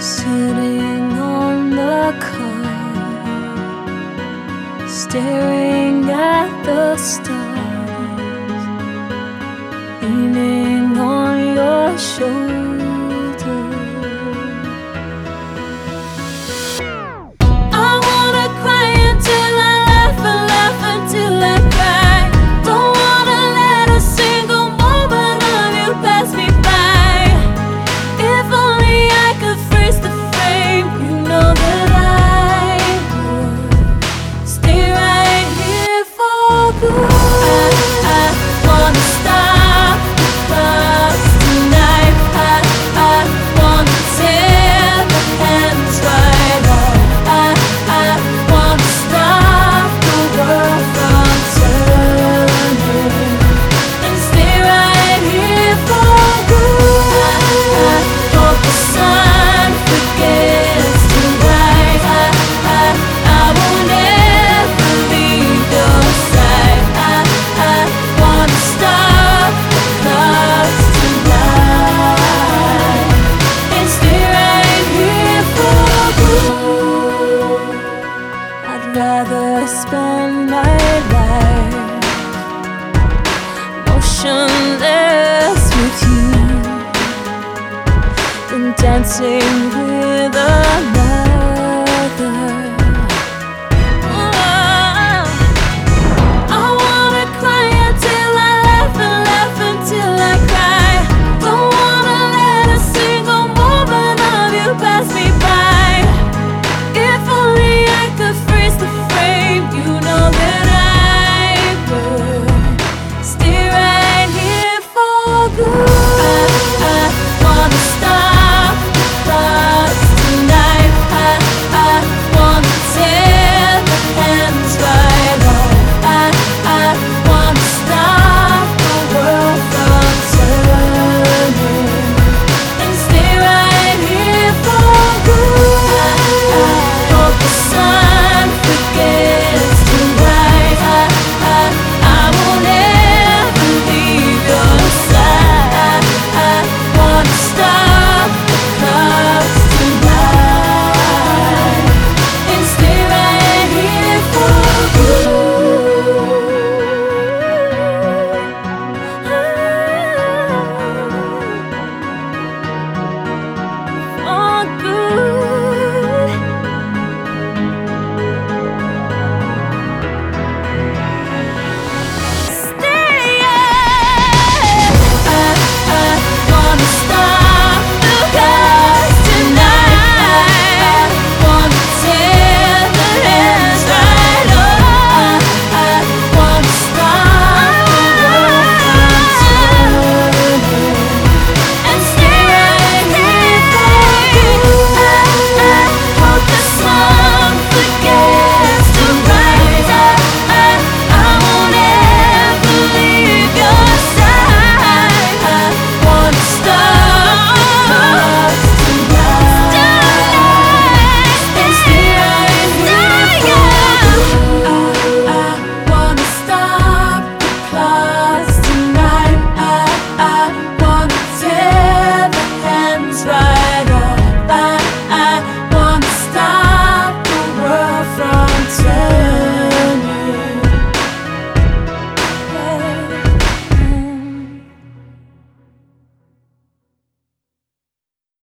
Sitting on the car, staring at the stars, leaning on your shoulder. I wanna cry until I laugh and laugh until I cry. Don't wanna let a single moment of you pass me by. If only I could freeze the frame, you know that I would stay right here for good. I wanna stop the clocks tonight. I wanna tear the hands right off. I wanna stop the world from turning and stay right here for good. I hope the sun forgets to rise. I won't ever leave your side. I wanna stop the clocks tonight and stay right here for good. I'd rather spend my life motionless with you than dancing with a